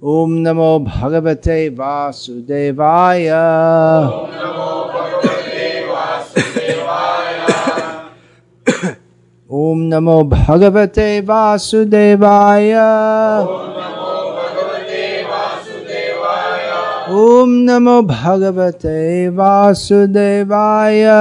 Om Namo Bhagavate Vasudevaya. Om Namo Bhagavate Vasudevaya. Om Namo Bhagavate Vasudevaya. Om Namo Bhagavate Vasudevaya.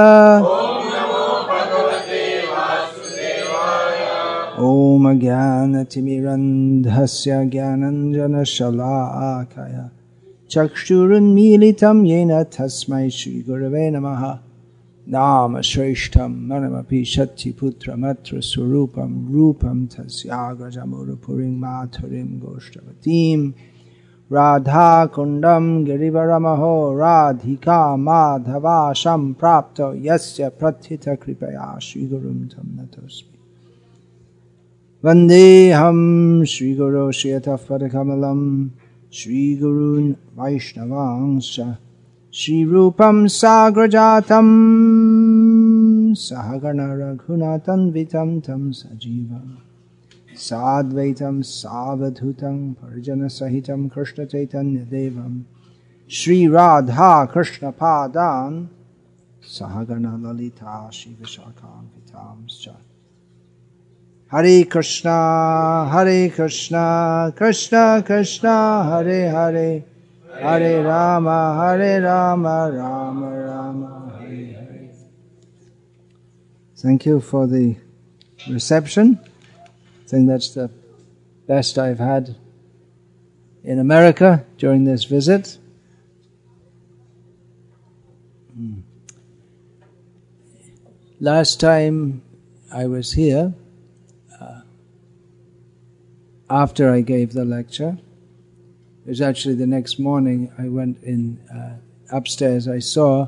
Om Ajnanatimirandhasya Jnananjana Shalakaya Chakshurunmilitam Yena Tasmai Shri Gurave Namaha. Nama Shreshtam Manamapi Shakti Putra Matra Surupam Rupam Tasyagrajamura Puring Maturim Goshtavatim Radha Kundam Girivaramaho Radhika Madhava Sham Prapto Yasya Prathita Kripaya Shri Gurum Tam Natosmi Vandeham Shri Guru Shriatafadakamalam Shri Gurun Vaishnavangsha Shri Rupam Sagrajatam Sahagana Raghunatan Vitam Tam Sajivam Sadvaitam Savadhutam Parjana Sahitam Krishna Chaitanya Devam Shri Radha Krishna Padan Sahagana Lalita Shri Vishakam Vitamscha Hare Krishna Krishna Krishna Hare Hare Hare Rama Rama Rama Hare Hare. Thank you for the reception. I think that's the best I've had in America during this visit. Last time I was here, after I gave the lecture, it was actually the next morning. I went in upstairs. I saw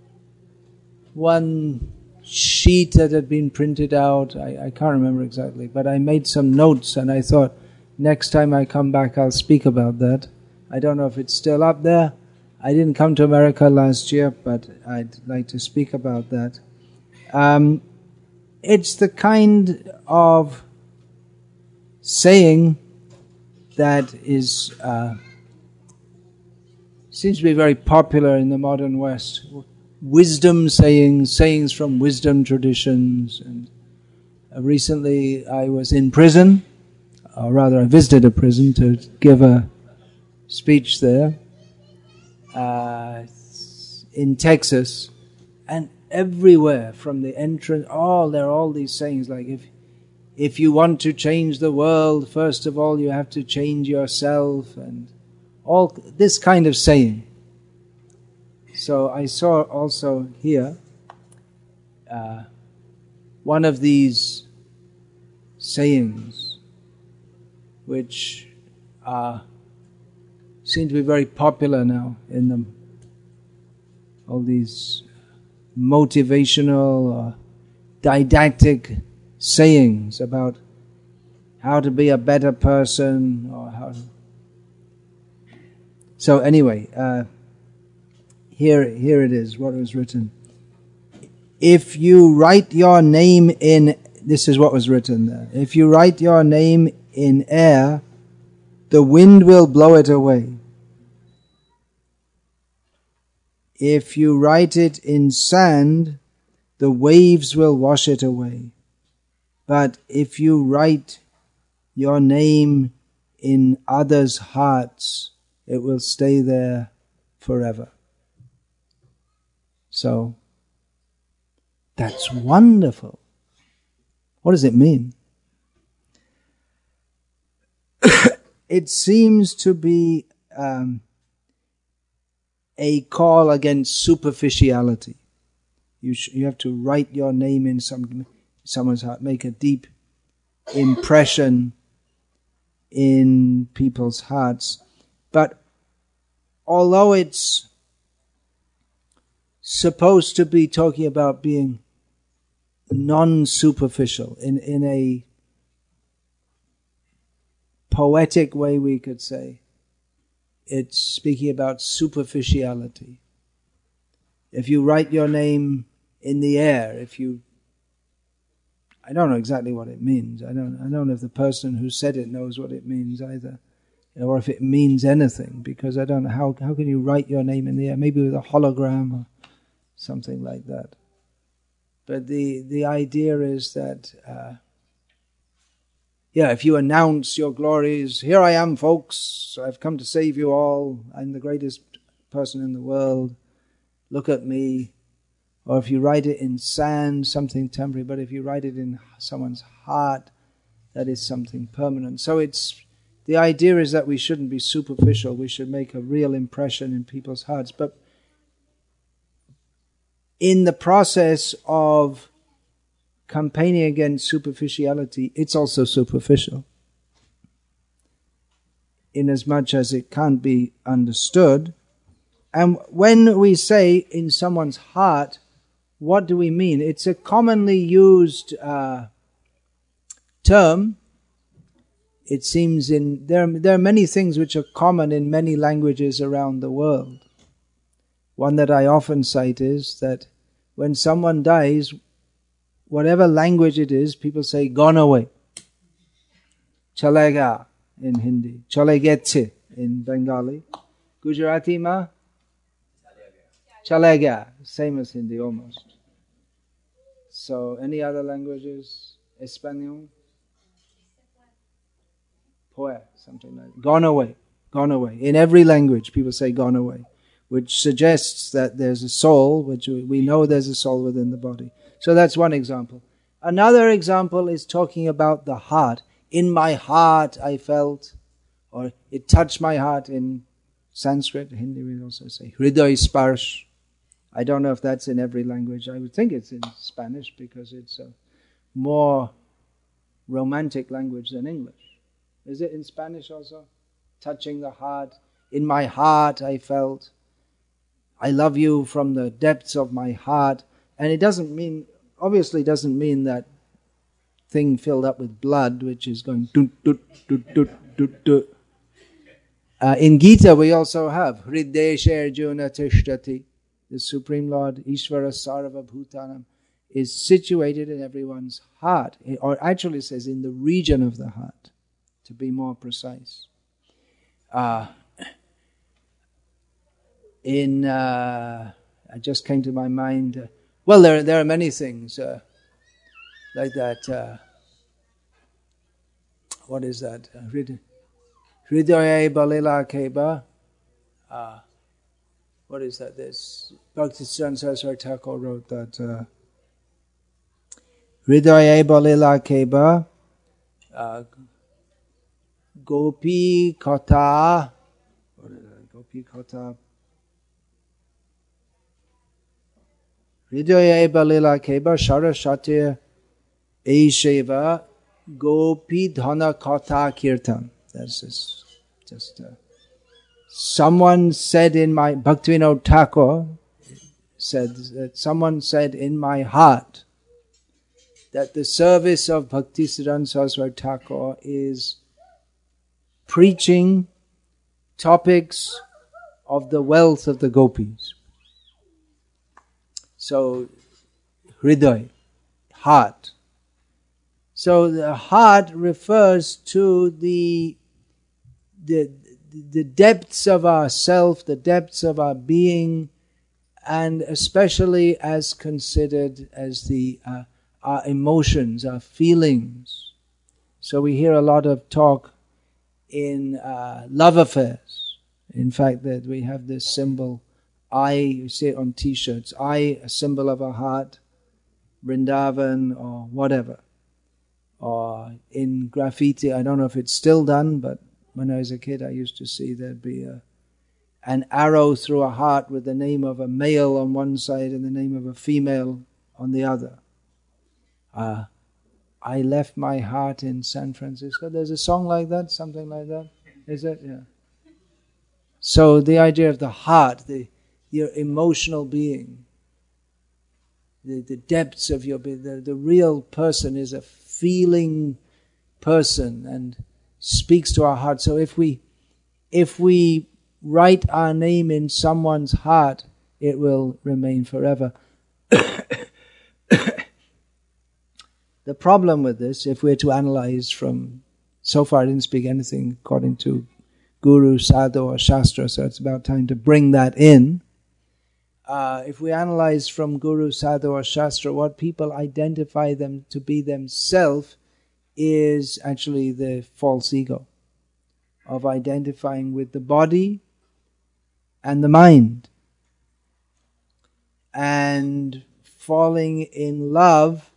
one sheet that had been printed out. I can't remember exactly, but I made some notes and I thought next time I come back I'll speak about that. I don't know if it's still up there. I didn't come to America last year, but I'd like to speak about that. It's the kind of saying that is seems to be very popular in the modern West. Wisdom sayings from wisdom traditions. And recently I was in prison, or rather I visited a prison to give a speech there in Texas, and everywhere from the entrance, there are all these sayings like if you want to change the world, first of all you have to change yourself, and all this kind of saying. So I saw also here one of these sayings which seem to be very popular now in them. All these motivational or didactic sayings about how to be a better person or how to... So anyway, here it is, what was written. If you write your name in... This is what was written there. If you write your name in air, the wind will blow it away. If you write it in sand, the waves will wash it away. But if you write your name in others' hearts, it will stay there forever. So, that's wonderful. What does it mean? It seems to be a call against superficiality. You have to write your name in someone's heart, make a deep impression in people's hearts. But although it's supposed to be talking about being non-superficial, in a poetic way we could say, it's speaking about superficiality. If you write your name in the air, I don't know exactly what it means. I don't know if the person who said it knows what it means either. or if it means anything, because I don't know, how can you write your name in the air? Maybe with a hologram or something like that. But the idea is that, if you announce your glories, here I am, folks, I've come to save you all, I'm the greatest person in the world, look at me. Or if you write it in sand, something temporary, but if you write it in someone's heart, that is something permanent. So the idea is that we shouldn't be superficial, we should make a real impression in people's hearts. But in the process of campaigning against superficiality, it's also superficial, in as much as it can't be understood. And when we say in someone's heart, what do we mean? It's a commonly used term. It seems there are many things which are common in many languages around the world. One that I often cite is that when someone dies, whatever language it is, people say, gone away. Chalega in Hindi. Chale geche in Bengali. Gujarati ma? Chale gaya. Same as Hindi almost. So, any other languages? Espanol? Poe, something like that. Gone away. Gone away. In every language, people say gone away, which suggests that there's a soul, which we know there's a soul within the body. So that's one example. Another example is talking about the heart. In my heart I felt, or it touched my heart in Sanskrit. Hindi we also say Hriday Sparsh. I don't know if that's in every language. I would think it's in Spanish because it's a more romantic language than English. Is it in Spanish also? Touching the heart. In my heart I felt, I love you from the depths of my heart. And it obviously doesn't mean that thing filled up with blood, which is going doot, doot, doot, doot, doot, doot. In Gita we also have Hridesha Arjuna Tishtati. The Supreme Lord, Ishvara Sarva Bhutanam, is situated in everyone's heart. Or actually it says in the region of the heart, to be more precise. I just came to my mind, there are many things like that. What is that? Hridaya Balila Keba. What is that? This Bhaktisiddhanta Saraswati Thakur wrote that Hridaya Balila Keba Gopi Kata. What is that? Gopi Kata. Hridaya Balila Keba Saraswati Aisheva Gopi Dhana Kata Kirtan. That's just someone said in my, Bhaktivinoda Thakur said that someone said in my heart that the service of Bhaktisiddhanta Saraswati Thakur is preaching topics of the wealth of the gopis. So, Hriday, heart. So the heart refers to the depths of our self, the depths of our being, and especially as considered as our emotions, our feelings. So we hear a lot of talk in love affairs. In fact, that we have this symbol, I, you see it on t-shirts, I, a symbol of a heart, Vrindavan or whatever. Or in graffiti, I don't know if it's still done, but when I was a kid I used to see there'd be an arrow through a heart with the name of a male on one side and the name of a female on the other. I left my heart in San Francisco. There's a song like that, something like that. Is it? Yeah. So the idea of the heart, your emotional being, the depths of your being, the real person is a feeling person and speaks to our heart. So if we write our name in someone's heart, it will remain forever. The problem with this, if we're to analyze from, so far I didn't speak anything according to Guru, Sadhu or Shastra, so it's about time to bring that in. If we analyze from Guru, Sadhu or Shastra, what people identify them to be themselves is actually the false ego of identifying with the body and the mind. And falling in love,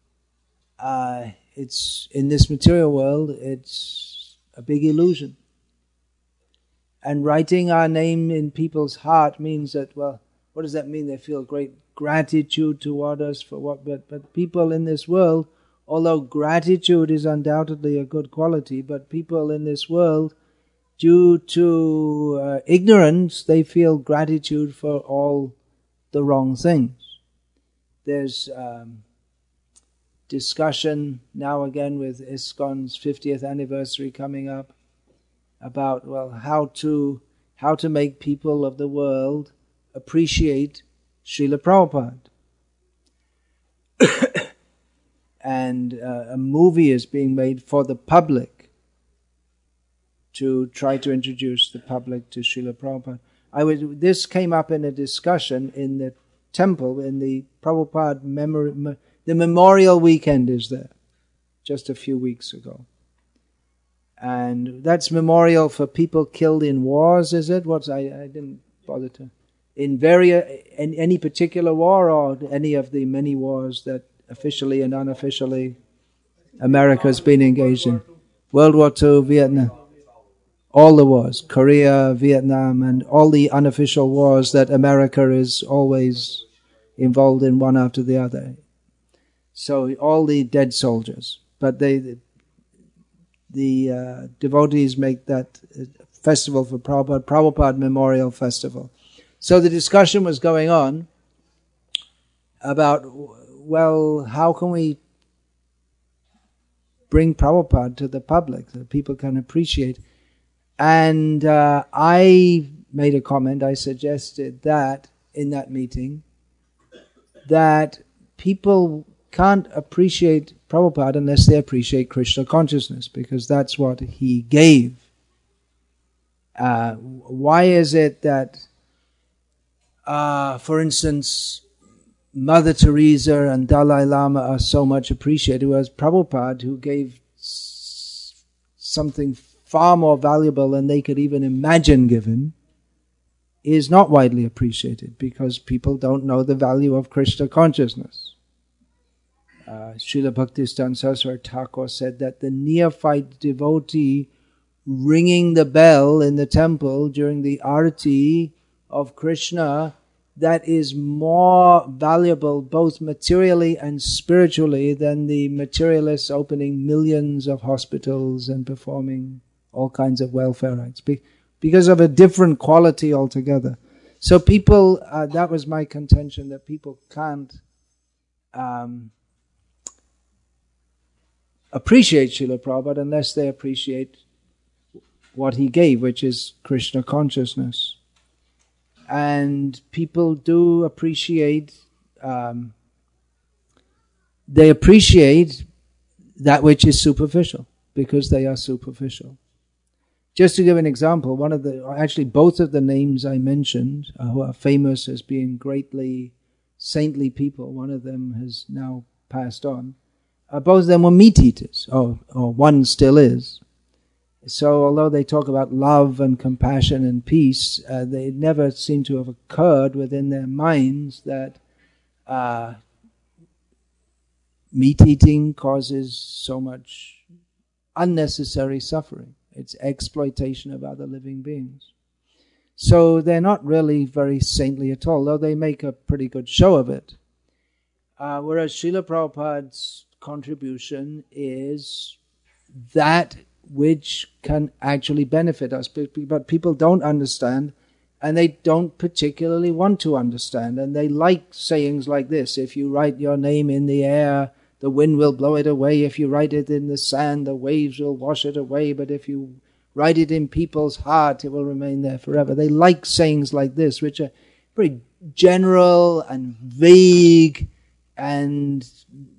it's in this material world, it's a big illusion. And writing our name in people's heart means that, well, what does that mean? They feel great gratitude toward us for what? But people in this world, although gratitude is undoubtedly a good quality, but people in this world, due to ignorance, they feel gratitude for all the wrong things. There's discussion now again with ISKCON's 50th anniversary coming up about, well, how to make people of the world appreciate Srila Prabhupada. And a movie is being made for the public to try to introduce the public to Srila Prabhupada. This came up in a discussion in the temple, in the Prabhupada the Memorial Weekend is there, just a few weeks ago. And that's memorial for people killed in wars, is it? I didn't bother to... In any particular war or any of the many wars that officially and unofficially America's been engaged in? World War II, Vietnam, all the wars, Korea, Vietnam, and all the unofficial wars that America is always involved in one after the other. So all the dead soldiers, but the devotees make that festival for Prabhupada Memorial Festival. So the discussion was going on about, well, how can we bring Prabhupada to the public so that people can appreciate? And I made a comment, I suggested that in that meeting, that people can't appreciate Prabhupada unless they appreciate Krishna consciousness, because that's what he gave. Why is it that, for instance, Mother Teresa and Dalai Lama are so much appreciated, whereas Prabhupada, who gave something far more valuable than they could even imagine giving, is not widely appreciated because people don't know the value of Krishna consciousness. Srila Bhaktisiddhanta Saraswati Thakur said that the neophyte devotee ringing the bell in the temple during the arati of Krishna, that is more valuable both materially and spiritually than the materialists opening millions of hospitals and performing all kinds of welfare acts, because of a different quality altogether. So people, that was my contention, that people can't appreciate Srila Prabhupada unless they appreciate what he gave, which is Krishna consciousness. And people do appreciate, they appreciate that which is superficial, because they are superficial. Just to give an example, both of the names I mentioned, who are famous as being greatly saintly people, one of them has now passed on, both of them were meat eaters, or one still is. So although they talk about love and compassion and peace, they never seem to have occurred within their minds that meat eating causes so much unnecessary suffering. It's exploitation of other living beings. So they're not really very saintly at all, though they make a pretty good show of it. Whereas Srila Prabhupada's contribution is that which can actually benefit us, but people don't understand, and they don't particularly want to understand, and they like sayings like this: if you write your name in the air, the wind will blow it away. If you write it in the sand, the waves will wash it away. But if you write it in people's heart, it will remain there forever. They like sayings like this, which are very general and vague and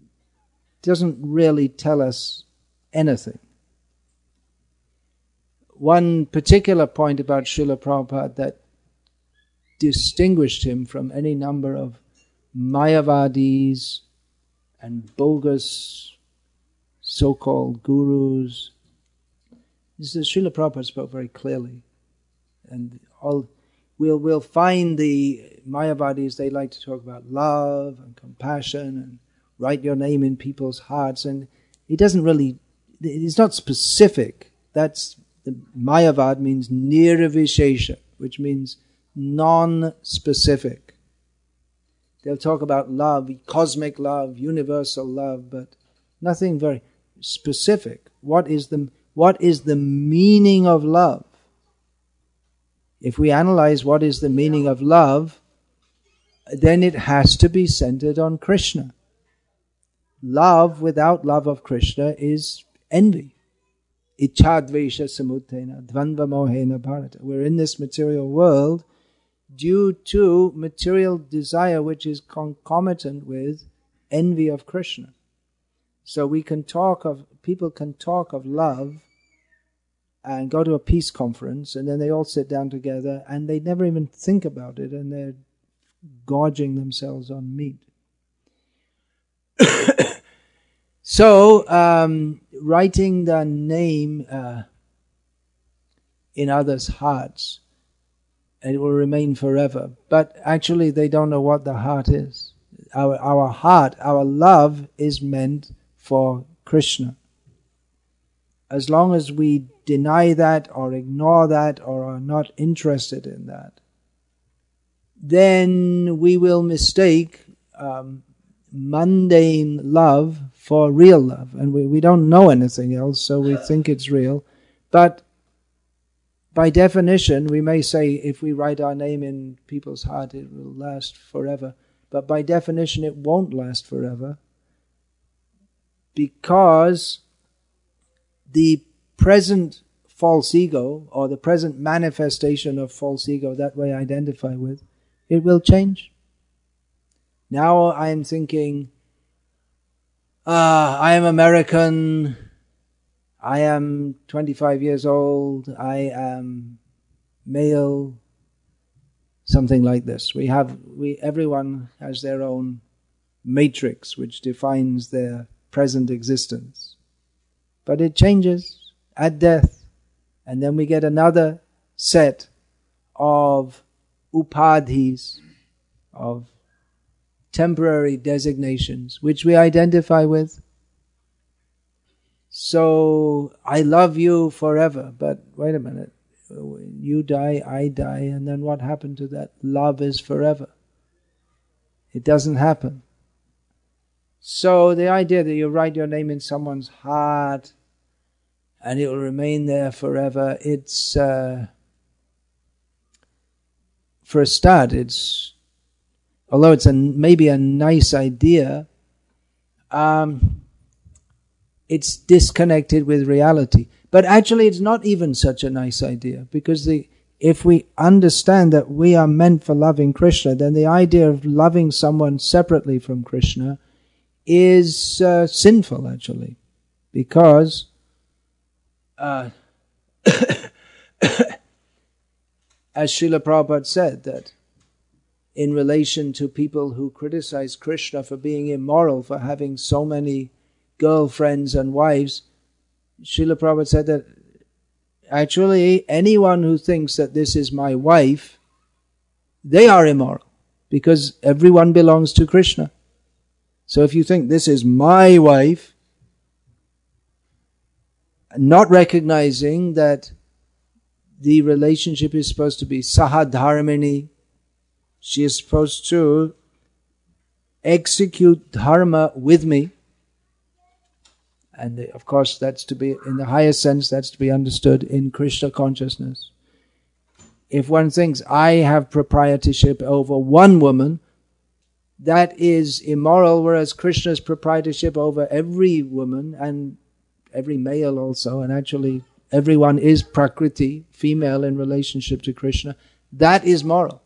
doesn't really tell us anything. one particular point about Srila Prabhupada that distinguished him from any number of Mayavadis and bogus so-called gurus. This is Srila Prabhupada spoke very clearly, and we'll find the Mayavadis, they like to talk about love and compassion and write your name in people's hearts, and it doesn't really, it's not specific. That's the Mayavad means nirvishesha, which means non-specific. They'll talk about love, cosmic love, universal love, but nothing very specific. What is the meaning of love? If we analyze what is the meaning of love, then it has to be centered on Krishna. Love without love of Krishna is envy. Ichadvesha samutena dvandva mohena bharata. We're in this material world due to material desire which is concomitant with envy of Krishna. So people can talk of love and go to a peace conference, and then they all sit down together and they never even think about it, and they're gorging themselves on meat. So, writing the name in others' hearts, it will remain forever. But actually they don't know what the heart is. Our heart, our love is meant for Krishna. As long as we deny that or ignore that or are not interested in that, then we will mistake mundane love for real love. And we don't know anything else, so we think it's real. But by definition, we may say if we write our name in people's heart, it will last forever. But by definition, it won't last forever, because the present false ego, or the present manifestation of false ego that we identify with, it will change. Now I am thinking, I am American, I am 25 years old, I am male, something like this. Everyone has their own matrix which defines their present existence. But it changes at death, and then we get another set of upadhis, of temporary designations which we identify with. So, I love you forever, but wait a minute, you die, I die, and then what happened to that? Love is forever. It doesn't happen. So the idea that you write your name in someone's heart and it will remain there forever, it's, for a start, although it's maybe a nice idea, it's disconnected with reality. But actually it's not even such a nice idea, because if we understand that we are meant for loving Krishna, then the idea of loving someone separately from Krishna is sinful actually, because as Srila Prabhupada said, that in relation to people who criticize Krishna for being immoral, for having so many girlfriends and wives, Srila Prabhupada said that actually anyone who thinks that this is my wife, they are immoral, because everyone belongs to Krishna. So if you think this is my wife, not recognizing that the relationship is supposed to be sahadharmini, she is supposed to execute dharma with me, and of course that's to be, in the highest sense, that's to be understood in Krishna consciousness. If one thinks I have proprietorship over one woman, that is immoral, whereas Krishna's proprietorship over every woman and every male also, and actually everyone is Prakriti, female in relationship to Krishna, that is moral.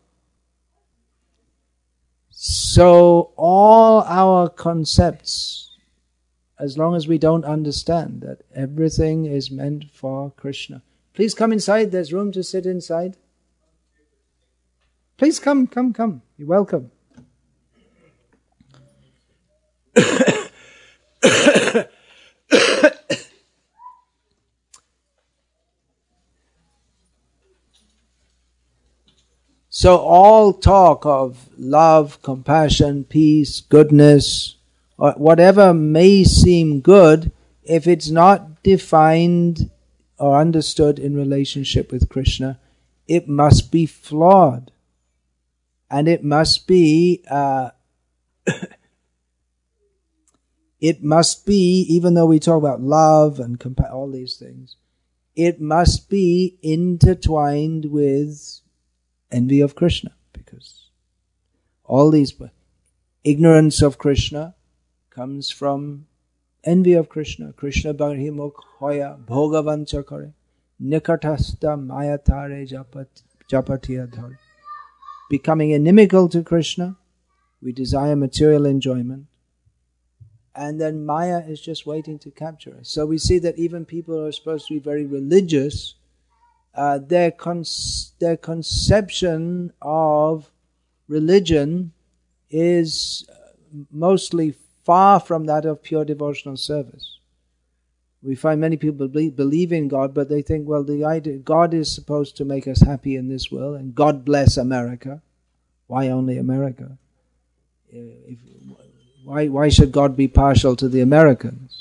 So all our concepts, as long as we don't understand that everything is meant for Krishna, Please come inside. There's room to sit inside. Please come. You're welcome. So all talk of love, compassion, peace, goodness, or whatever may seem good, if it's not defined or understood in relationship with Krishna, it must be flawed. And it must be, even though we talk about love and all these things, it must be intertwined with envy of Krishna, because all these ignorance of Krishna comes from envy of Krishna. Krishna bahimukh hoya bhogavancha kare nikatasta mayatare japatiya dhare. Becoming inimical to Krishna, we desire material enjoyment, and then Maya is just waiting to capture us. So we see that even people who are supposed to be very religious, their conception of religion is mostly far from that of pure devotional service. We find many people believe in God, but they think, well, the idea God is supposed to make us happy in this world, and God bless America. Why only America? Why should God be partial to the Americans?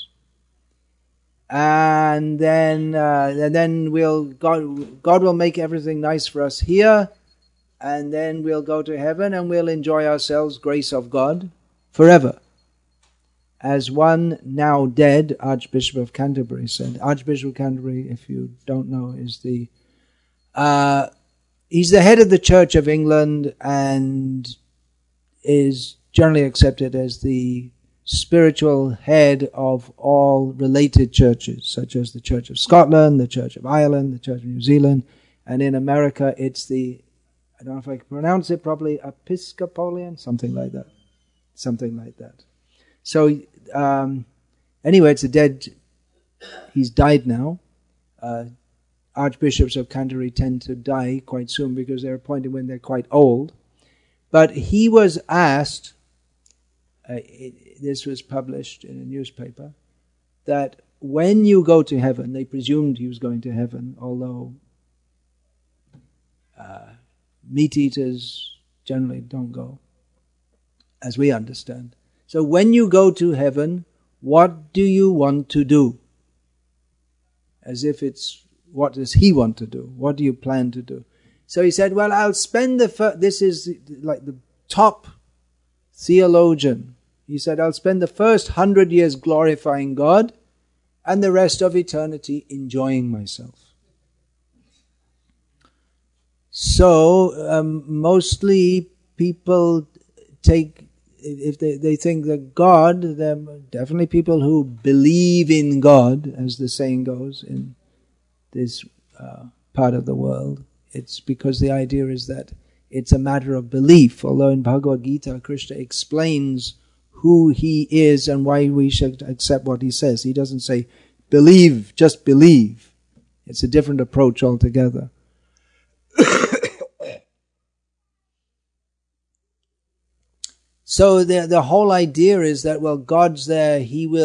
And then God will make everything nice for us here, and then we'll go to heaven and we'll enjoy ourselves, grace of God, forever. As one now dead Archbishop of Canterbury said. Archbishop of Canterbury, if you don't know, is he's the head of the Church of England and is generally accepted as the spiritual head of all related churches, such as the Church of Scotland, the Church of Ireland, the Church of New Zealand, and in America it's the, I don't know if I can pronounce it properly, Episcopalian, something like that. So anyway, he's died now. Archbishops of Canterbury tend to die quite soon because they're appointed when they're quite old. But he was asked, this was published in a newspaper, that when you go to heaven, they presumed he was going to heaven, although meat eaters generally don't go, as we understand. So when you go to heaven, what do you want to do? As if it's, what does he want to do? What do you plan to do? So he said, well, I'll spend this is like the top theologian. He said, I'll spend the first 100 years glorifying God and the rest of eternity enjoying myself. So mostly people take, if they think that God, there are definitely people who believe in God, as the saying goes in this part of the world. It's because the idea is that it's a matter of belief, although in Bhagavad Gita, Krishna explains who he is and why we should accept what he says. He doesn't say, believe, just believe. It's a different approach altogether. So the whole idea is that, well, God's there,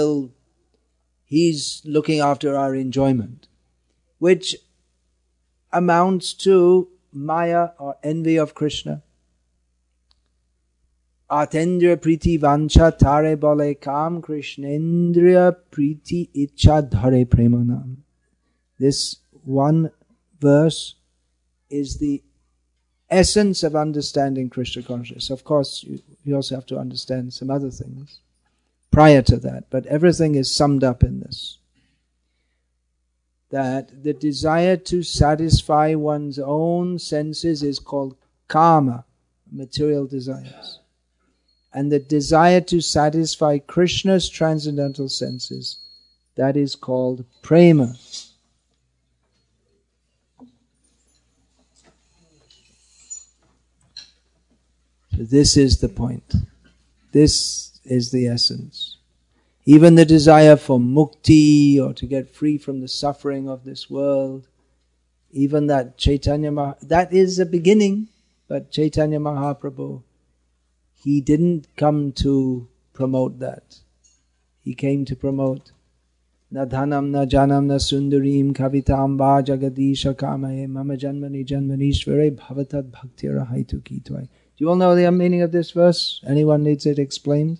He's looking after our enjoyment, which amounts to Maya or envy of Krishna. Atendriya priti vancha tare bale kam krishnendriya priti icha dhare premanam. This one verse is the essence of understanding Krishna consciousness. Of course, you also have to understand some other things prior to that, but everything is summed up in this. That the desire to satisfy one's own senses is called kama, material desires. And the desire to satisfy Krishna's transcendental senses, that is called prema. So this is the point. This is the essence. Even the desire for mukti, or to get free from the suffering of this world, even that that is the beginning, but Chaitanya Mahaprabhu, he didn't come to promote that. He came to promote na dhanam na janam na sundarim kavitam va jagadisha kamaye mama janmani janmanishvare bhavatad bhaktira haitu kitvai. Do you all know the meaning of this verse? Anyone needs it explained?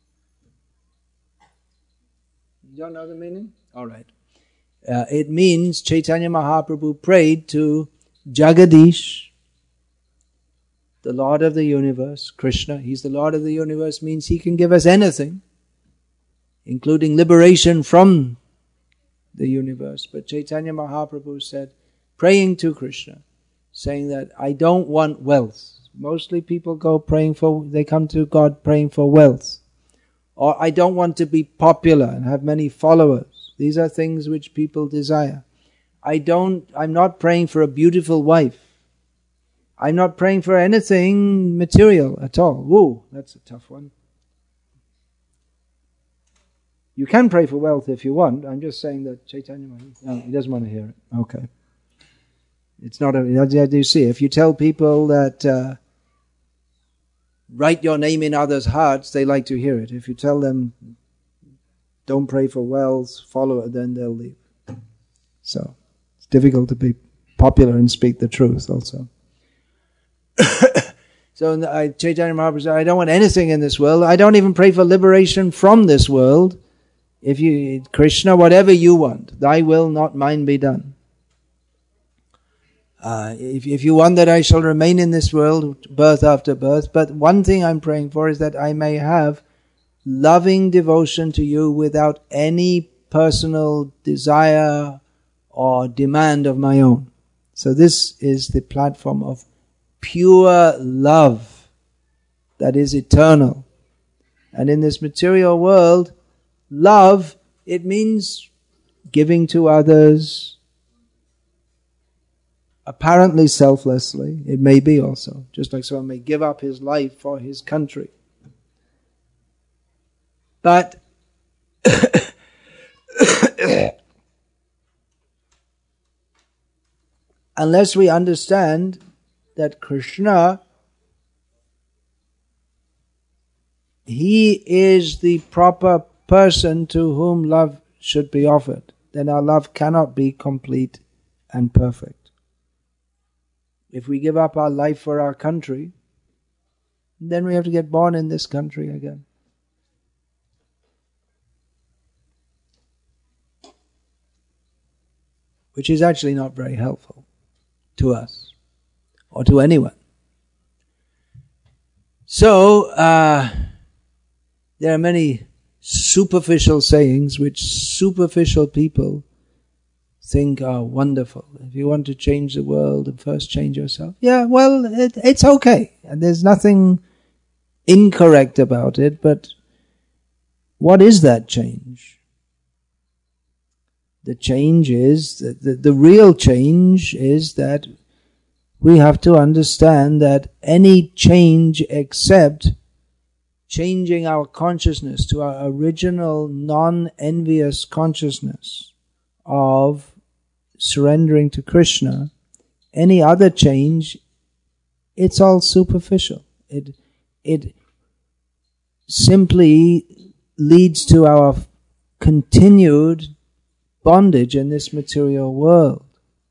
You don't know the meaning? All right. It means Chaitanya Mahaprabhu prayed to Jagadish, the Lord of the universe, Krishna. He's the Lord of the universe, means he can give us anything, including liberation from the universe. But Chaitanya Mahaprabhu said, praying to Krishna, saying that I don't want wealth. Mostly people they come to God praying for wealth. Or I don't want to be popular and have many followers. These are things which people desire. I'm not praying for a beautiful wife. I'm not praying for anything material at all. Whoa, that's a tough one. You can pray for wealth if you want. I'm just saying that Chaitanya Mahaprabhu, no, he doesn't want to hear it. Okay. It's not you see, if you tell people that write your name in others' hearts, they like to hear it. If you tell them don't pray for wealth, follow it, then they'll leave. So it's difficult to be popular and speak the truth also. So Chaitanya Mahaprabhu said, I don't want anything in this world. I don't even pray for liberation from this world. If you, Krishna, whatever you want, thy will, not mine, be done. If you want that I shall remain in this world, birth after birth, but one thing I'm praying for is that I may have loving devotion to you without any personal desire or demand of my own. So this is the platform of pure love that is eternal. And in this material world, love, it means giving to others, apparently selflessly. It may be also, just like someone may give up his life for his country. But unless we understand that Krishna, he is the proper person to whom love should be offered, then our love cannot be complete and perfect. If we give up our life for our country, then we have to get born in this country again. Which is actually not very helpful to us or to anyone. So, there are many superficial sayings which superficial people think are wonderful. If you want to change the world, first change yourself. Yeah, well, it's okay. And there's nothing incorrect about it, but what is that change? The change is, the real change is that we have to understand that any change except changing our consciousness to our original non-envious consciousness of surrendering to Krishna, any other change, it's all superficial. It simply leads to our continued bondage in this material world.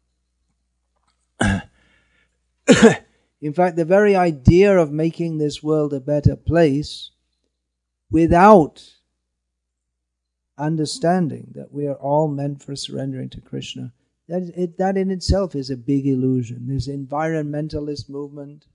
In fact, the very idea of making this world a better place without understanding that we are all meant for surrendering to Krishna, that in itself is a big illusion. This environmentalist movement,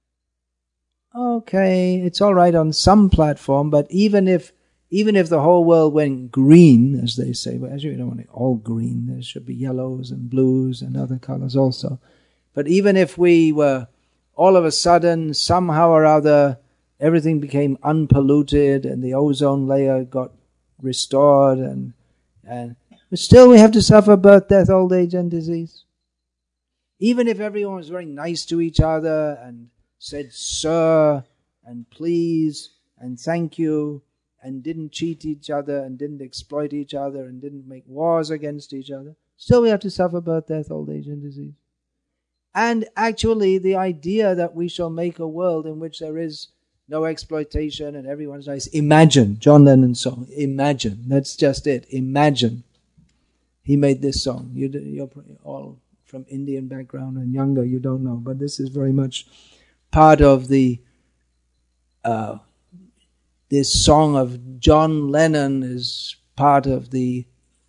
okay, it's all right on some platform, but even if the whole world went green, as they say, but actually we don't want it all green, there should be yellows and blues and other colors also. But even if we were all of a sudden, somehow or other, everything became unpolluted and the ozone layer got restored, but still we have to suffer birth, death, old age and disease. Even if everyone was very nice to each other and said sir and please and thank you and didn't cheat each other and didn't exploit each other and didn't make wars against each other, still we have to suffer birth, death, old age and disease. And actually the idea that we shall make a world in which there is no exploitation and everyone's nice. Imagine, John Lennon's song, Imagine. That's just it, Imagine. He made this song. You're all from Indian background and younger, you don't know. But this is very much part of the, this song of John Lennon is part of the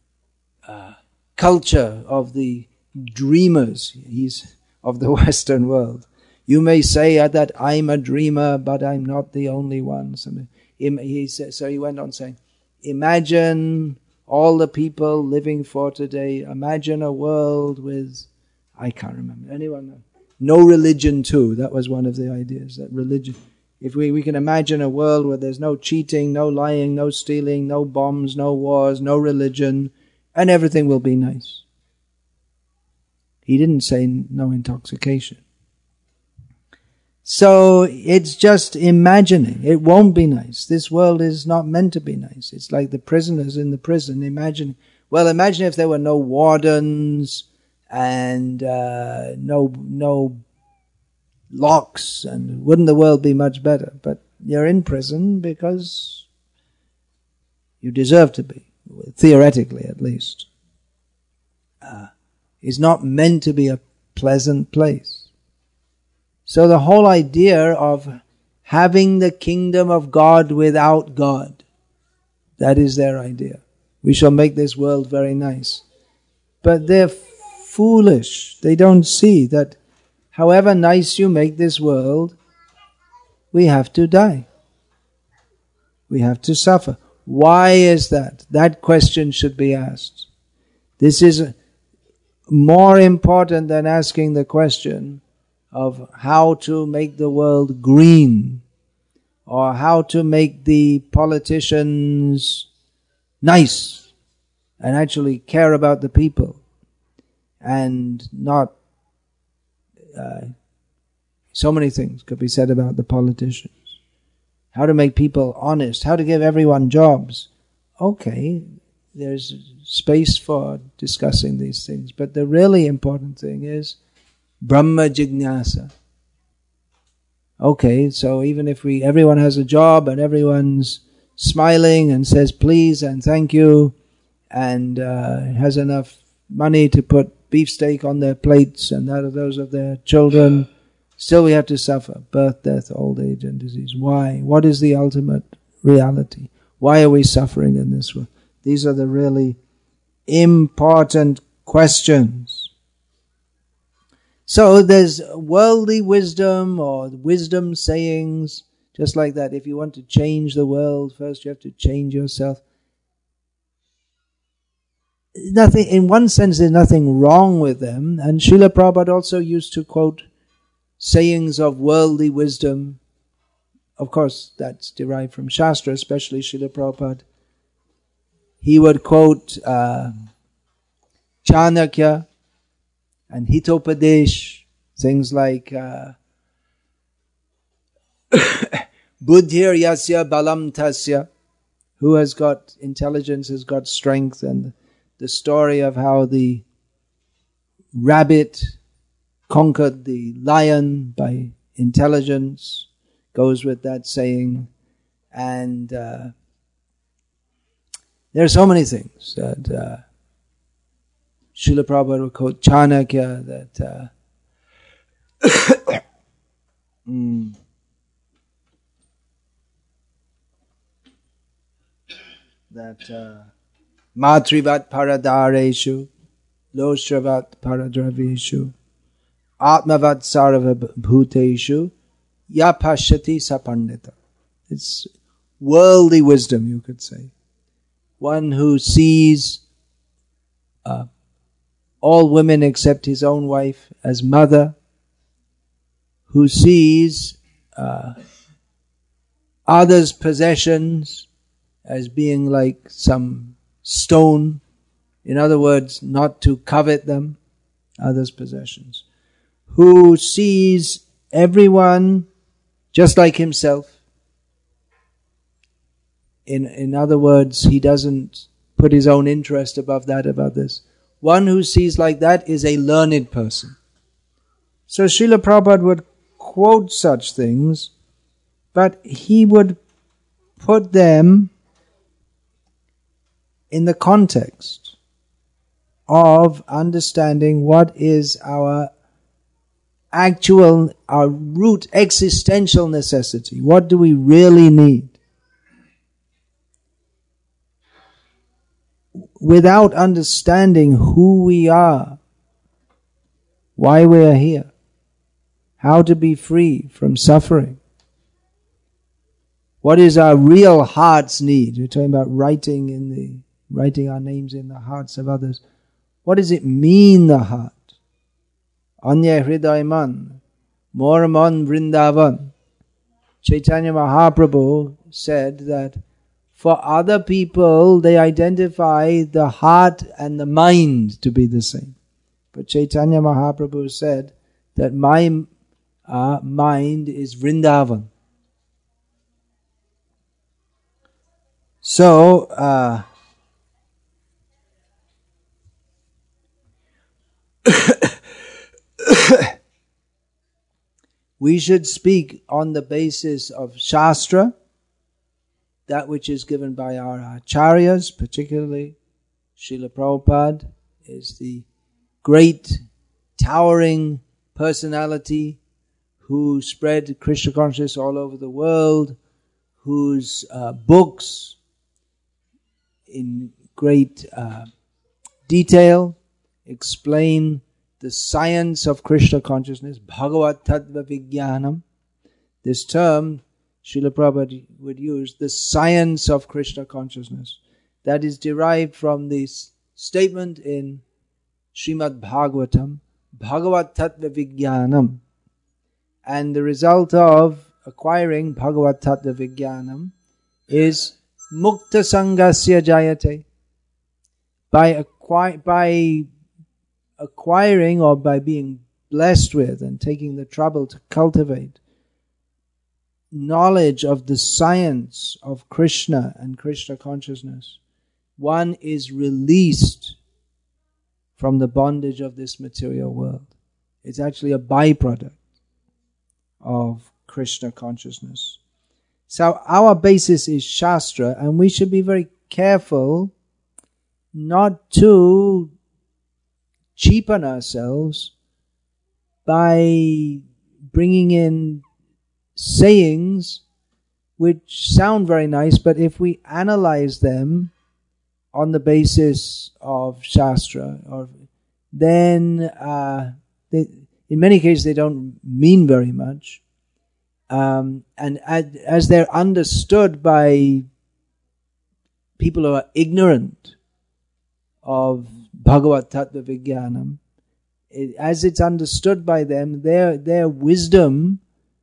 culture of the dreamers. He's of the Western world. You may say that I'm a dreamer, but I'm not the only one. So he went on saying, imagine all the people living for today. Imagine a world with, I can't remember, anyone know? No religion too. That was one of the ideas, that religion. If we can imagine a world where there's no cheating, no lying, no stealing, no bombs, no wars, no religion, and everything will be nice. He didn't say no intoxication. So it's just imagining. It won't be nice. This world is not meant to be nice. It's like the prisoners in the prison. Imagine if there were no wardens and no locks, and wouldn't the world be much better? But you're in prison because you deserve to be, theoretically at least. It's not meant to be a pleasant place. So the whole idea of having the kingdom of God without God, that is their idea. We shall make this world very nice. But they're foolish. They don't see that however nice you make this world, we have to die. We have to suffer. Why is that? That question should be asked. This is more important than asking the question of how to make the world green or how to make the politicians nice and actually care about the people and not so many things could be said about the politicians. How to make people honest, how to give everyone jobs. Okay, there's space for discussing these things, but the really important thing is Brahma Jignasa. Okay, so even if everyone has a job and everyone's smiling and says please and thank you and has enough money to put beefsteak on their plates and those of their children, still we have to suffer birth, death, old age and disease. Why? What is the ultimate reality? Why are we suffering in this world? These are the really important questions. So there's worldly wisdom or wisdom sayings, just like that. If you want to change the world, first you have to change yourself. Nothing, in one sense, there's nothing wrong with them. And Srila Prabhupada also used to quote sayings of worldly wisdom. Of course, that's derived from Shastra, especially Srila Prabhupada. He would quote Chanakya and Hitopadesh, things like Buddhir yasya balam tasya, who has got intelligence, has got strength, and the story of how the rabbit conquered the lion by intelligence goes with that saying. And there are so many things that Srila Prabhupada would quote Chanakya, that Matrivat paradareshu, Loshravat paradraveshu, Atmavat sarvabhuteshu, Yapashati sapandita. It's worldly wisdom, you could say. One who sees all women except his own wife as mother, who sees others' possessions as being like some stone. In other words, not to covet them, others' possessions. Who sees everyone just like himself. In other words, he doesn't put his own interest above that of others. One who sees like that is a learned person. So Srila Prabhupada would quote such things, but he would put them in the context of understanding what is our root existential necessity. What do we really need? Without understanding who we are, why we are here, how to be free from suffering, what is our real heart's need? We're talking about writing our names in the hearts of others. What does it mean, the heart? Anya Hridayman, Moramon Vrindavan. Chaitanya Mahaprabhu said that for other people, they identify the heart and the mind to be the same. But Chaitanya Mahaprabhu said that my mind is Vrindavan. So, we should speak on the basis of Shastra, that which is given by our acharyas, particularly Srila Prabhupada is the great towering personality who spread Krishna consciousness all over the world, whose books in great detail explain the science of Krishna consciousness, Bhagavat Tattva Vijnanam. This term Srila Prabhupada would use, the science of Krishna consciousness. That is derived from this statement in Srimad Bhagavatam, Bhagavat Tattva Vijnanam. And the result of acquiring Bhagavat Tattva Vijnanam is Mukta Sangasya Jayate. By acquiring or by being blessed with and taking the trouble to cultivate knowledge of the science of Krishna and Krishna consciousness, one is released from the bondage of this material world. It's actually a byproduct of Krishna consciousness. So our basis is Shastra, and we should be very careful not to cheapen ourselves by bringing in sayings which sound very nice, but if we analyze them on the basis of Shastra, then in many cases they don't mean very much. And as they're understood by people who are ignorant of Bhagavat Tattva Vijnanam, as it's understood by them, their wisdom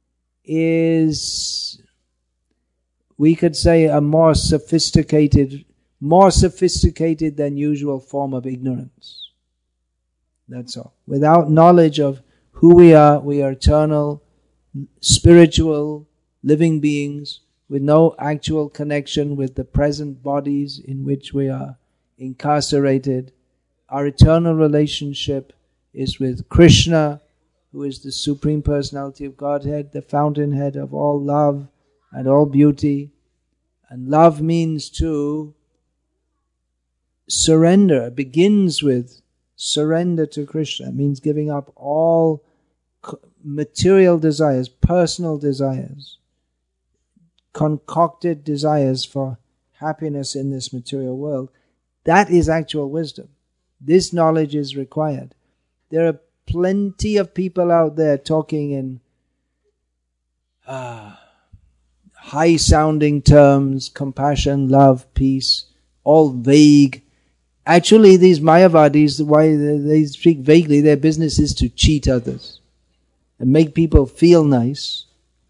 is, we could say, a more sophisticated than usual form of ignorance. That's all. Without knowledge of who we are eternal, spiritual, living beings with no actual connection with the present bodies in which we are incarcerated. Our eternal relationship is with Krishna, who is the Supreme Personality of Godhead, the fountainhead of all love and all beauty. And love means to surrender. It begins with surrender to Krishna. It means giving up all material desires, personal desires, concocted desires for happiness in this material world. That is actual wisdom. This knowledge is required. There are plenty of people out there talking in high-sounding terms, compassion, love, peace, all vague. Actually, these Mayavadis, why they speak vaguely, their business is to cheat others and make people feel nice.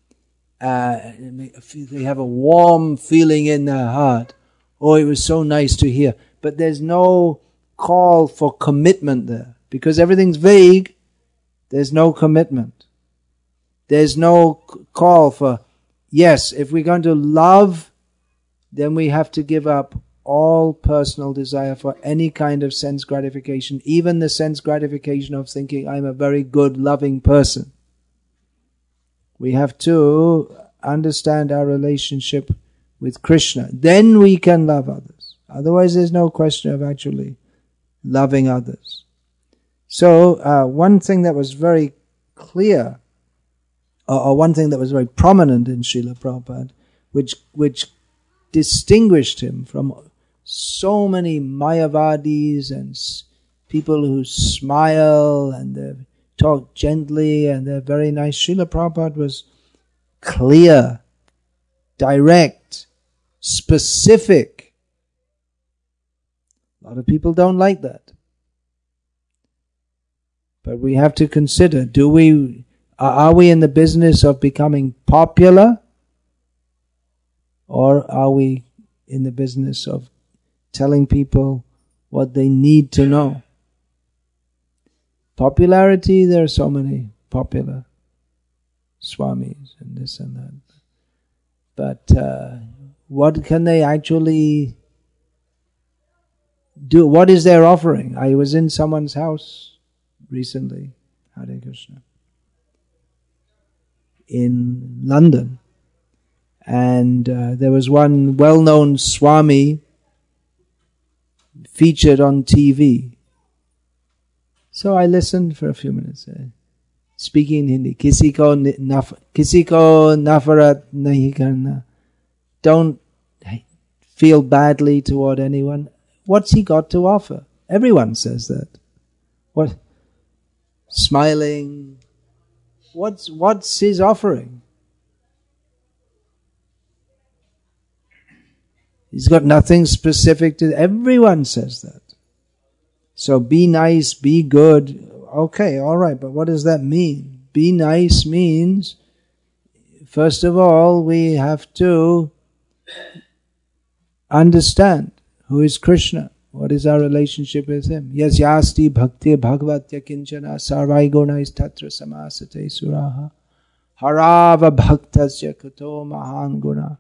They have a warm feeling in their heart. Oh, it was so nice to hear. But there's no call for commitment there. Because everything's vague, there's no commitment. There's no call for, yes, if we're going to love, then we have to give up all personal desire for any kind of sense gratification, even the sense gratification of thinking I'm a very good, loving person. We have to understand our relationship with Krishna. Then we can love others. Otherwise there's no question of actually loving others. So one thing that was very clear, or one thing that was very prominent in Srila Prabhupada, which distinguished him from so many Mayavadis and people who smile and they talk gently and they're very nice. Srila Prabhupada was clear, direct, specific. A lot of people don't like that. But we have to consider, are we in the business of becoming popular? Or are we in the business of telling people what they need to know? Popularity, there are so many popular swamis and this and that. But what can they actually do? What is their offering? I was in someone's house recently, Hare Krishna, in London. And there was one well-known Swami featured on TV. So I listened for a few minutes, speaking in Hindi. Kisi ko nafarat nahi karna. Don't feel badly toward anyone. What's he got to offer? Everyone says that. What? Smiling. What's his offering? He's got nothing specific to... Everyone says that. So be nice, be good. Okay, all right, but what does that mean? Be nice means, first of all, we have to understand who is Krishna. What is our relationship with him? Yes, yasti bhakti bhagavatya kinchana sarvai gunais tatra samasate suraha harava bhaktasya kuto mahan guna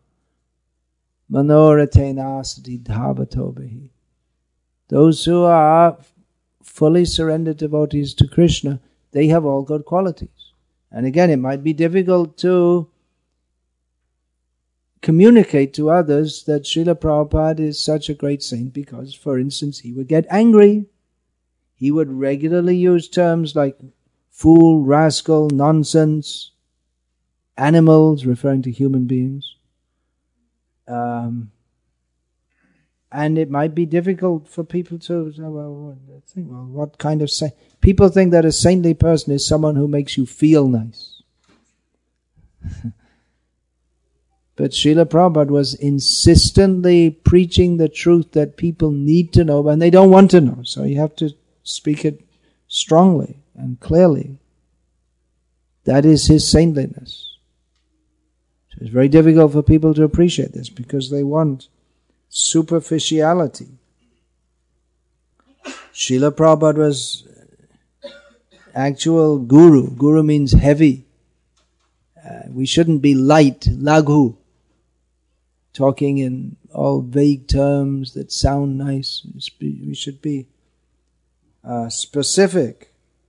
manoratena dhavato. Those who are fully surrendered devotees to Krishna, they have all good qualities. And again, it might be difficult to communicate to others that Srila Prabhupada is such a great saint because, for instance, he would get angry. He would regularly use terms like fool, rascal, nonsense, animals, referring to human beings. And it might be difficult for people to say, what kind of saint? People think that a saintly person is someone who makes you feel nice. But Srila Prabhupada was insistently preaching the truth that people need to know and they don't want to know. So you have to speak it strongly and clearly. That is his saintliness. So it's very difficult for people to appreciate this because they want superficiality. Srila Prabhupada was actual guru. Guru means heavy. We shouldn't be light, laghu, talking in all vague terms that sound nice. We should be specific.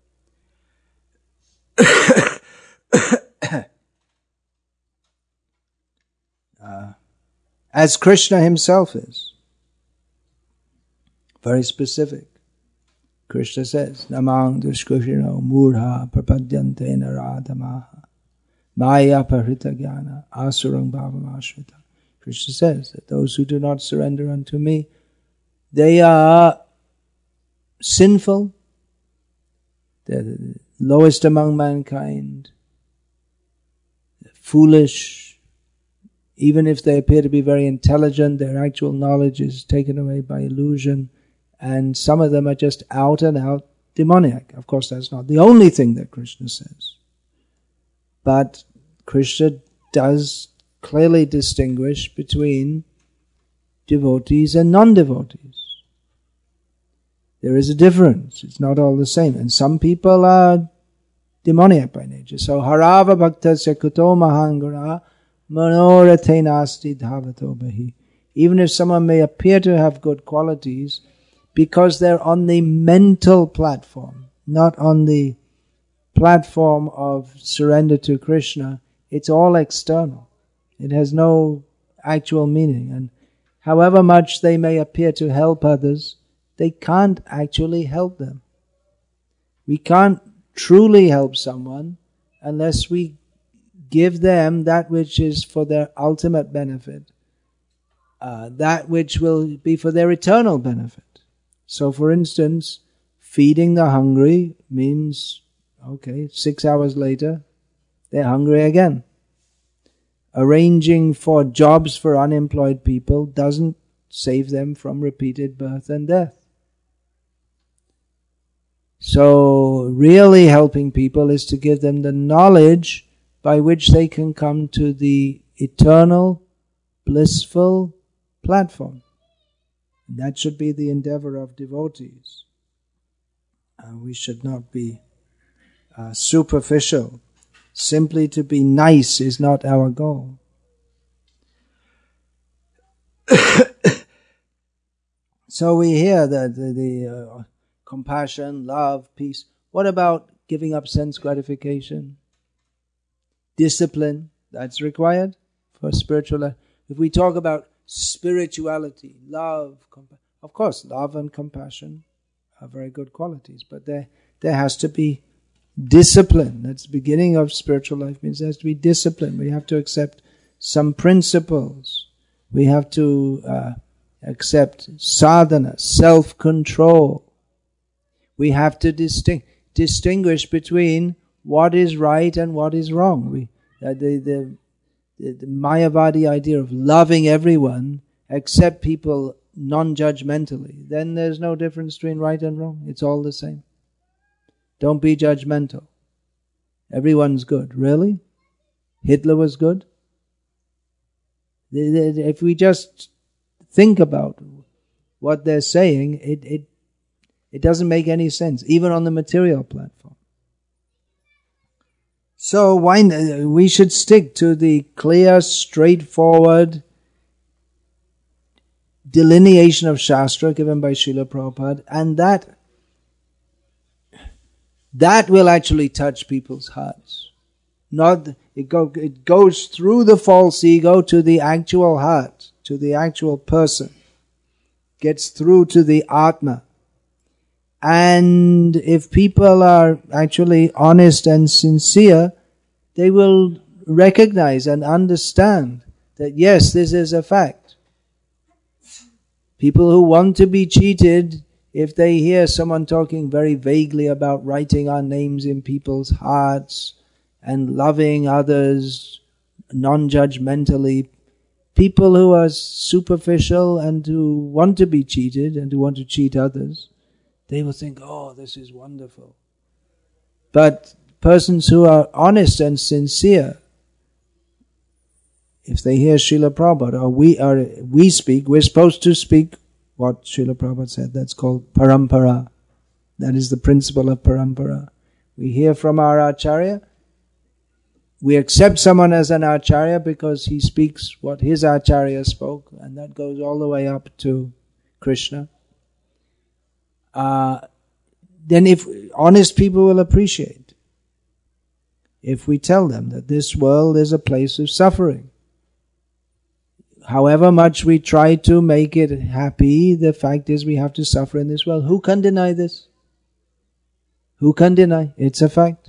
As Krishna himself is. Very specific. Krishna says, Namang dushkushino murha prapadyante naradamaha maya parita jnana asurang bhavam ashrita. Krishna says that those who do not surrender unto me, they are sinful, they're the lowest among mankind, they're foolish. Even if they appear to be very intelligent, their actual knowledge is taken away by illusion. And some of them are just out and out demoniac. Of course, that's not the only thing that Krishna says. But Krishna does clearly distinguish between devotees and non-devotees. There is a difference. It's not all the same. And some people are demoniac by nature. So, harava bhaktasya kuto mahangura manoratena asti dhavato bahi. even if someone may appear to have good qualities, because they're on the mental platform, not on the platform of surrender to Krishna, it's all external. It has no actual meaning. And however much they may appear to help others, they can't actually help them. We can't truly help someone unless we give them that which is for their ultimate benefit, that which will be for their eternal benefit. So for instance, feeding the hungry means, 6 hours later, they're hungry again. Arranging for jobs for unemployed people doesn't save them from repeated birth and death. So really helping people is to give them the knowledge by which they can come to the eternal, blissful platform. And that should be the endeavor of devotees. We should not be superficial. Simply to be nice is not our goal. So we hear that the compassion, love, peace. What about giving up sense gratification? Discipline, that's required for spiritual life. If we talk about spirituality, love, of course, love and compassion are very good qualities, but there has to be discipline. That's the beginning of spiritual life, means there has to be discipline. We have to accept some principles. We have to accept sadhana, self-control. We have to distinguish between what is right and what is wrong. The Mayavadi idea of loving everyone, accept people non-judgmentally, then there's no difference between right and wrong. It's all the same. Don't be judgmental. Everyone's good. Really? Hitler was good? If we just think about what they're saying, it doesn't make any sense, even on the material platform. So we should stick to the clear, straightforward delineation of Shastra given by Srila Prabhupada, and that will actually touch people's hearts. It goes through the false ego to the actual heart, to the actual person. Gets through to the Atma. And if people are actually honest and sincere, they will recognize and understand that yes, this is a fact. People who want to be cheated, if they hear someone talking very vaguely about writing our names in people's hearts and loving others non-judgmentally, people who are superficial and who want to be cheated and who want to cheat others, they will think, oh, this is wonderful. But persons who are honest and sincere, if they hear Srila Prabhupada, or we're supposed to speak what Srila Prabhupada said. That's called parampara. That is the principle of parampara. We hear from our Acharya. We accept someone as an Acharya because he speaks what his Acharya spoke, and that goes all the way up to Krishna. Then if honest people will appreciate, if we tell them that this world is a place of suffering. However much we try to make it happy, the fact is we have to suffer in this world. Who can deny this? Who can deny? It's a fact.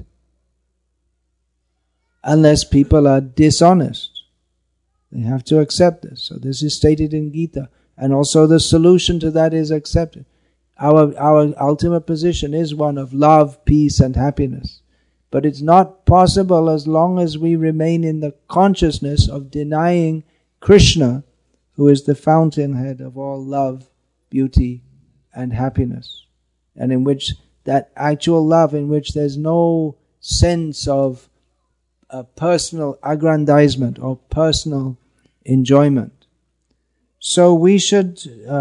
Unless people are dishonest. They have to accept this. So this is stated in Gita. And also the solution to that is accepted. Our ultimate position is one of love, peace and happiness. But it's not possible as long as we remain in the consciousness of denying Krishna, who is the fountainhead of all love, beauty and happiness. And in which that actual love, in which there's no sense of personal aggrandizement or personal enjoyment. So we should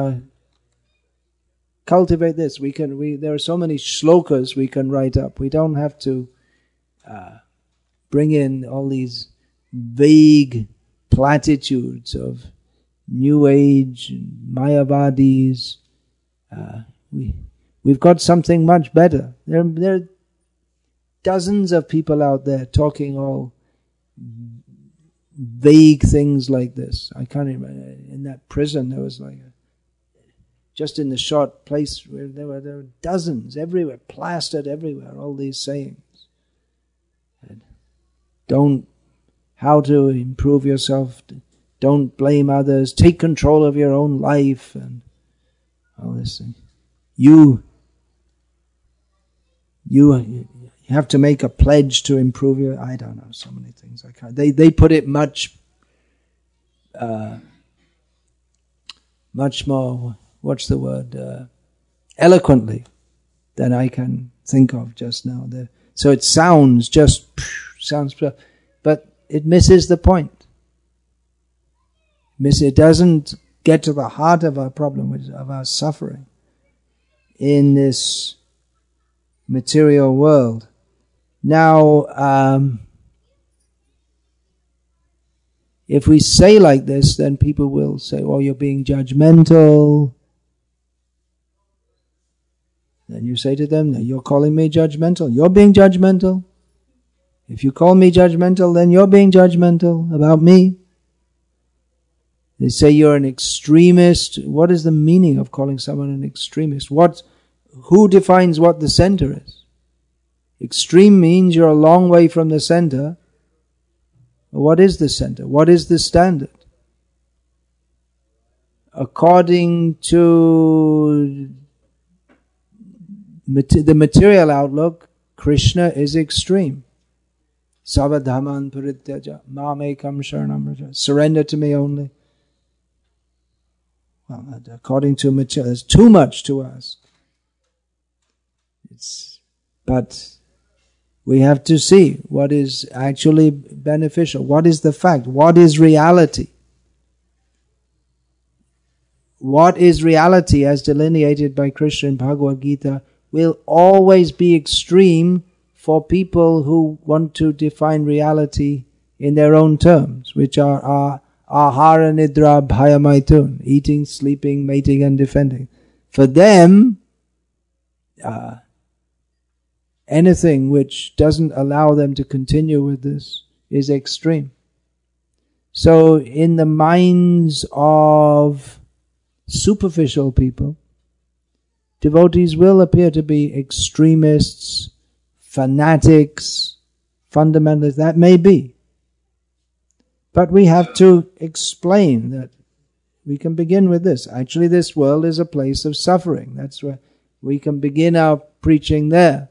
cultivate this. There are so many shlokas we can write up. We don't have to bring in all these vague platitudes of New Age, Mayavadis. We've got something much better. There are dozens of people out there talking all vague things like this. I can't remember. In that prison, there was just in the short place where there were dozens everywhere, plastered everywhere, all these sayings. How to improve yourself, don't blame others, take control of your own life, and all this thing. You have to make a pledge to improve your, I don't know, so many things. I can't. They put it much more, what's the word, eloquently than I can think of just now. So it sounds, but it misses the point. It doesn't get to the heart of our problem, of our suffering in this material world. Now, if we say like this, then people will say, "Oh, you're being judgmental." Then you say to them, "You're calling me judgmental. You're being judgmental. If you call me judgmental, then you're being judgmental about me." They say you're an extremist. What is the meaning of calling someone an extremist? Who defines what the center is? Extreme means you're a long way from the center. What is the center? What is the standard? According to the material outlook, Krishna is extreme. Savadhaman parityaja mamekam sharanam vraja. Surrender to me only. Well, according to material, there's too much to ask. But we have to see what is actually beneficial. What is the fact? What is reality? What is reality as delineated by Krishna in Bhagavad Gita will always be extreme for people who want to define reality in their own terms, which are ahara nidra bhayamaitun, eating, sleeping, mating and defending. For them, anything which doesn't allow them to continue with this is extreme. So in the minds of superficial people, devotees will appear to be extremists, fanatics, fundamentalists. That may be. But we have to explain that we can begin with this. Actually, this world is a place of suffering. That's where we can begin our preaching there.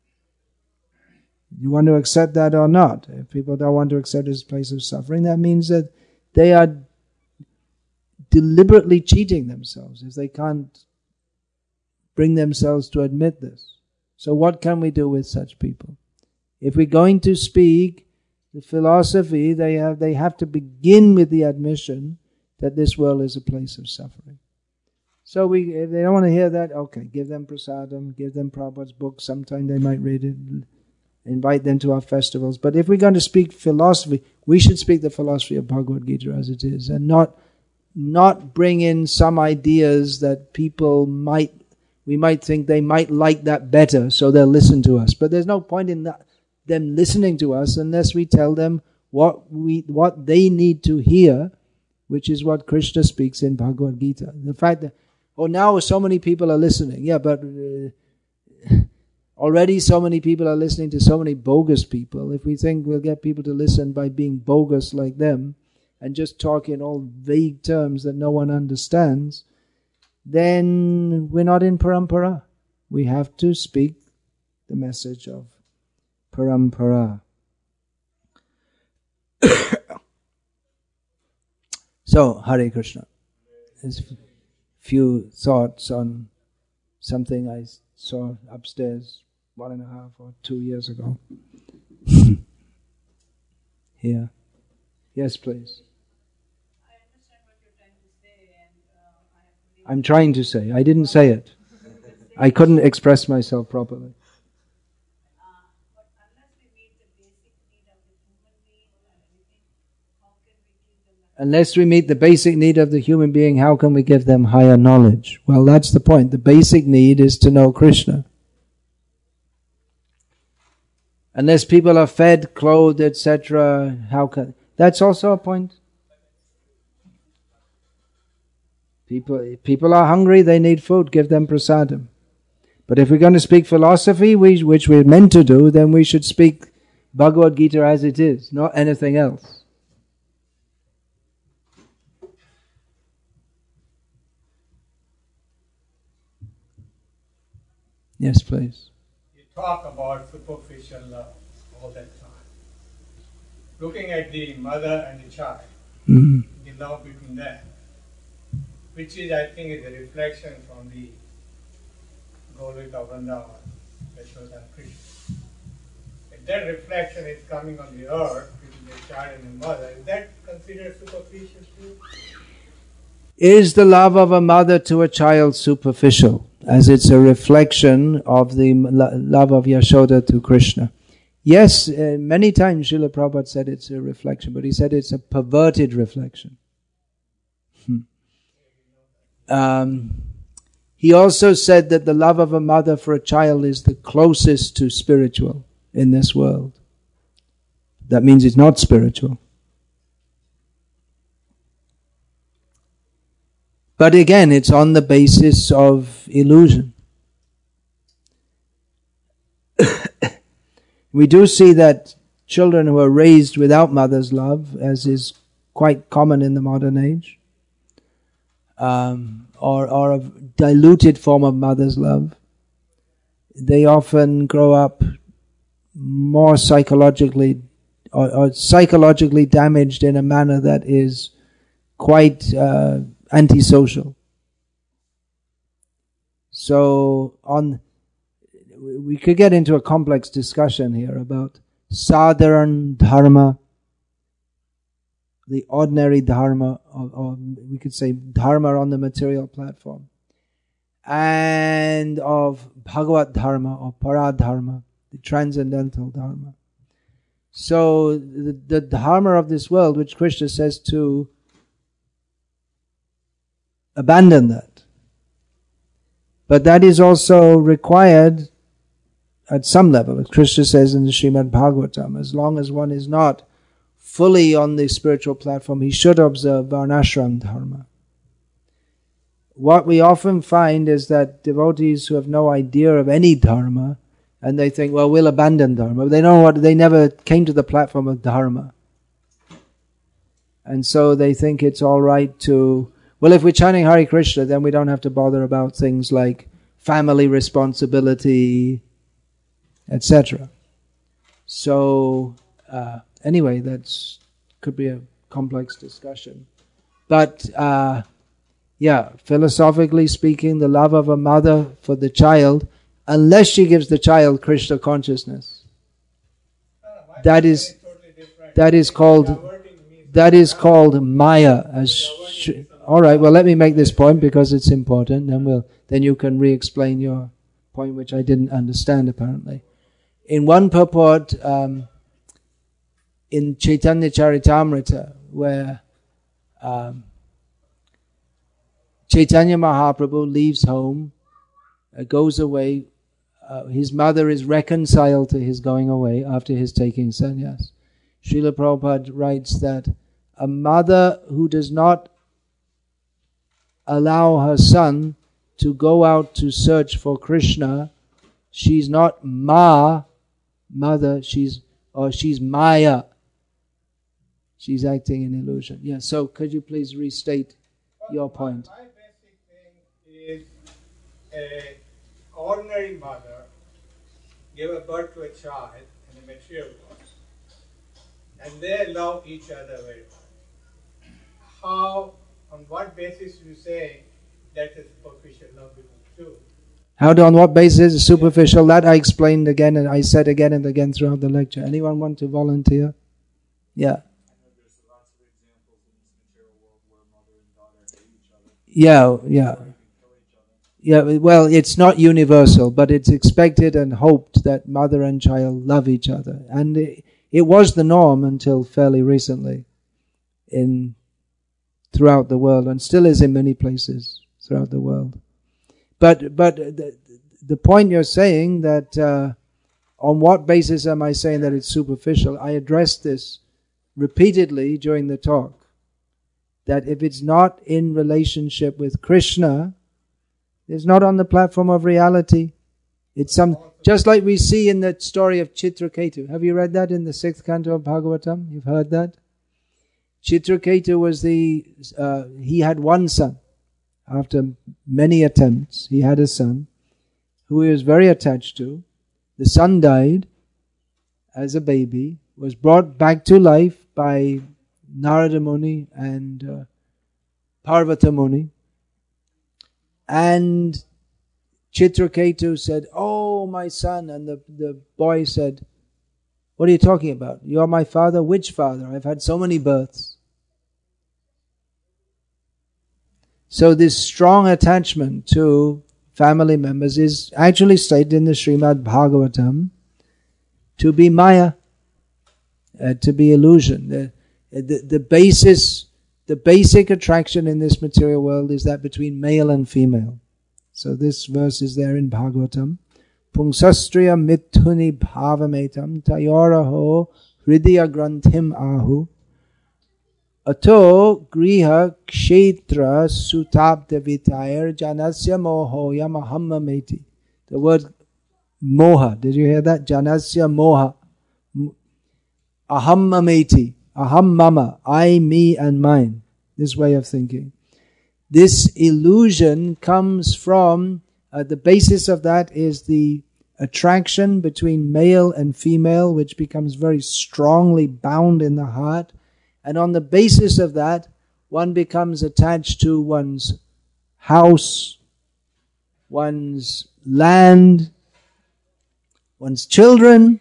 You want to accept that or not? If people don't want to accept this place of suffering, that means that they are deliberately cheating themselves if they can't bring themselves to admit this. So what can we do with such people? If we're going to speak the philosophy, they have to begin with the admission that this world is a place of suffering. So if they don't want to hear that, okay, give them prasadam, give them Prabhupada's book, sometime they might read it, invite them to our festivals. But if we're going to speak philosophy, we should speak the philosophy of Bhagavad Gita as it is, and not bring in some ideas that we might think they might like that better, so they'll listen to us. But there's no point in them listening to us unless we tell them what they need to hear, which is what Krishna speaks in Bhagavad Gita. The fact that, now so many people are listening. Yeah, but already so many people are listening to so many bogus people. If we think we'll get people to listen by being bogus like them and just talk in all vague terms that no one understands, then we're not in parampara. We have to speak the message of parampara. So, Hare Krishna. There's a few thoughts on something I saw upstairs 1.5 or 2 years ago. Here. Yes, please. I understand what you're trying to say, and I'm trying to say. I didn't say it. I couldn't express myself properly. But unless we meet the basic need of the human being or anything, how can we give them Unless we meet the basic need of the human being, how can we give them higher knowledge? Well, that's the point. The basic need is to know Krishna. Unless people are fed, clothed, etc., how can... That's also a point. People are hungry, they need food, give them prasadam. But if we're going to speak philosophy, which we're meant to do, then we should speak Bhagavad Gita as it is, not anything else. Yes, please. You talk about superficial love all that time. Looking at the mother and the child, the love between them, which is, I think, is a reflection from the Golika Vrindavan, Yashoda and Krishna. If that reflection is coming on the earth between the child and the mother, is that considered superficial too? Is the love of a mother to a child superficial, as it's a reflection of the love of Yashoda to Krishna? Yes, many times Srila Prabhupada said it's a reflection, but he said it's a perverted reflection. He also said that the love of a mother for a child is the closest to spiritual in this world. That means it's not spiritual. But again, it's on the basis of illusion. We do see that children who are raised without mother's love, as is quite common in the modern age, or a diluted form of mother's love, they often grow up more psychologically or psychologically damaged in a manner that is quite antisocial. So we could get into a complex discussion here about sadharan dharma, the ordinary dharma, or we could say dharma on the material platform, and of Bhagavat dharma or paradharma, the transcendental dharma. So the dharma of this world, which Krishna says to abandon that. But that is also required at some level, as Krishna says in the Srimad Bhagavatam, as long as one is not fully on the spiritual platform, he should observe varnashram dharma. What we often find is that devotees who have no idea of any dharma, and they think, well, we'll abandon dharma. They never came to the platform of dharma. And so they think it's all right to, well, if we're chanting Hare Krishna, then we don't have to bother about things like family responsibility, etc. So, anyway, that's could be a complex discussion. But, philosophically speaking, the love of a mother for the child, unless she gives the child Krishna consciousness, that is called Maya. All right. Well, let me make this point because it's important, and then you can re-explain your point, which I didn't understand apparently. In one purport, in Chaitanya Charitamrita, where Chaitanya Mahaprabhu leaves home, goes away. His mother is reconciled to his going away after his taking sannyas. Srila Prabhupada writes that a mother who does not allow her son to go out to search for Krishna, she's not mother, she's Maya. She's acting in illusion. Yeah, so could you please restate your point? My basic thing is an ordinary mother gave a birth to a child in a material world, and they love each other very much. How, on what basis do you say that is superficial love between the two? On what basis is superficial? That I explained again, and I said again and again throughout the lecture. Anyone want to volunteer? Yeah. Yeah, well, it's not universal, but it's expected and hoped that mother and child love each other. And it was the norm until fairly recently in throughout the world, and still is in many places throughout the world. But the point you're saying that on what basis am I saying that it's superficial? I addressed this repeatedly during the talk, that if it's not in relationship with Krishna, it's not on the platform of reality. It's just like we see in the story of Chitraketu. Have you read that in the 6th canto of Bhagavatam? You've heard that? Chitraketu was he had one son. After many attempts, he had a son who he was very attached to. The son died as a baby, was brought back to life by Narada Muni and Parvata Muni. And Chitraketu said, "Oh, my son." And the boy said, "What are you talking about? You are my father? Which father? I've had so many births." So this strong attachment to family members is actually stated in the Srimad Bhagavatam to be maya, to be illusion. The basic attraction in this material world is that between male and female. So this verse is there in Bhagavatam. Pungsastriya mithuni bhavametam tayoraho hridaya granthim ahu ato griha kshetra sutabda vitayar janasya mohoya mahammameti. The word moha, did you hear that? Janasya moha. Ahammameti. Aham mama. I, me and mine. This way of thinking. This illusion comes from, the basis of that is the attraction between male and female, which becomes very strongly bound in the heart. And on the basis of that, one becomes attached to one's house, one's land, one's children,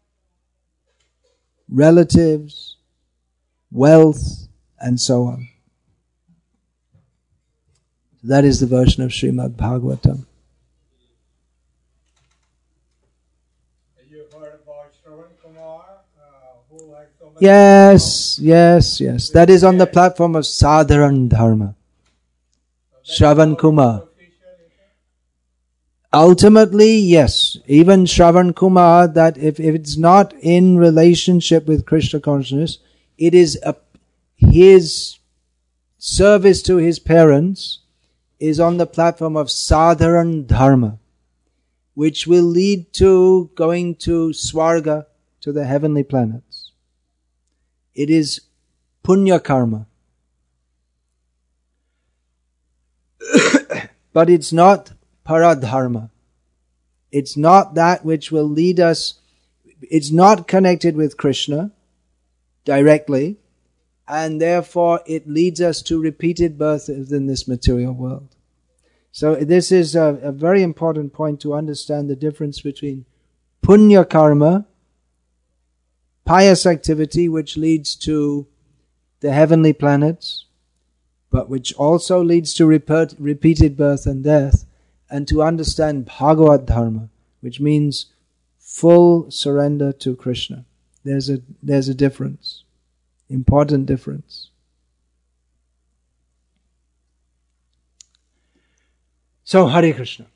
relatives, wealth, and so on. That is the version of Srimad Bhagavatam. You heard about Shravan Kumar, who had so many... Yes. That is on the platform of Sadharan Dharma. Shravan Kumar. Ultimately, yes. Even Shravan Kumar, that if it's not in relationship with Krishna consciousness, it is his service to his parents is on the platform of Sadharan Dharma, which will lead to going to Swarga, to the heavenly planets. It is Punya Karma. But it's not Paradharma. It's not that which will lead us, it's not connected with Krishna directly, and therefore it leads us to repeated birth in this material world. So this is a very important point to understand the difference between punya karma, pious activity which leads to the heavenly planets, but which also leads to repeated birth and death, and to understand Bhagavad Dharma, which means full surrender to Krishna. There's a difference. Important difference. So, Hare Krishna.